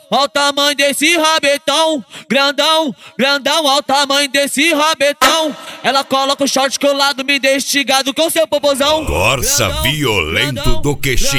ó o tamanho desse rabetão. Grandão, grandão, ó o tamanho desse rabetão. Ela coloca o short colado, me deixa instigado com seu popozão. Corsa violento do queixinho.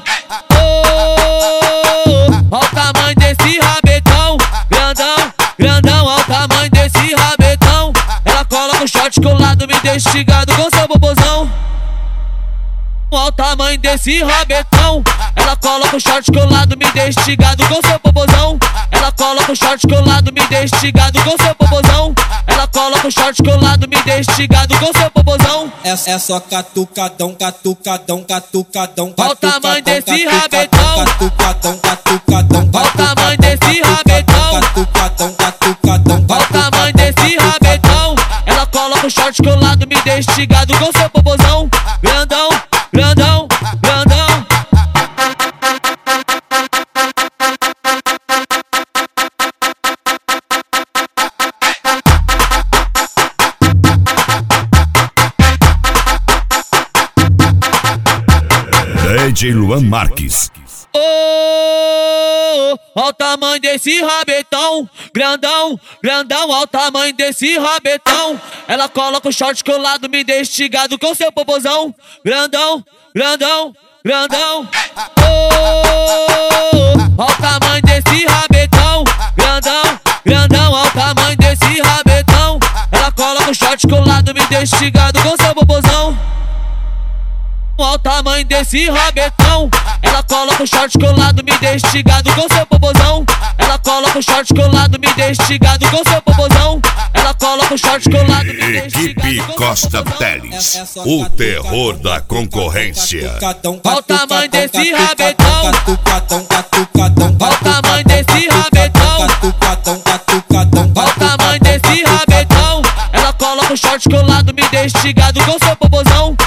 Ó o tamanho desse rabetão. Grandão, grandão, ó o tamanho desse rabetão. Ela coloca o short colado, me deixa instigado com seu popozão. Ó o tamanho desse rabetão. Ela coloca o short colado, me deixa instigado com seu popozão. Ela coloca o short colado, me deixa instigado com seu popozão. Ela coloca o short colado, me deixa instigado com seu popozão. É só catucadão, catucadão, catucadão. Ó o tamanho desse rabetão. Catucadão, catucadão. Ó o tamanho desse rabetão. Catucadão, catucadão. Ó o tamanho desse rabetão. Ela coloca o short colado, me deixa instigado com seu popozão. Grandão, grandão, grandão. DJ Luan Marques. Ó o tamanho desse rabetão. Grandão, grandão, ó o tamanho desse rabetão. Ela coloca o short colado, me deixa instigado com seu popozão. Grandão, grandão, grandão. Ó o tamanho desse rabetão. Grandão, grandão, ó o tamanho desse rabetão. Ela coloca o short colado, me deixa instigado com seu popozão. Ó o tamanho desse rabetão. Ela coloca o short colado, me deixa instigado com seu popozão. Ela coloca o short colado, me deixa instigado com seu popozão. Ela coloca o short colado, me deixa instigado Equipe com seu Costa popozão. Teles, o terror da concorrência. Ó o tamanho desse rabetão. Catucadão, catucadão. Ó o tamanho desse rabetão. Catucadão, catucadão. Ó o tamanho desse rabetão. Ela coloca o short colado, me deixa instigado com seu popozão.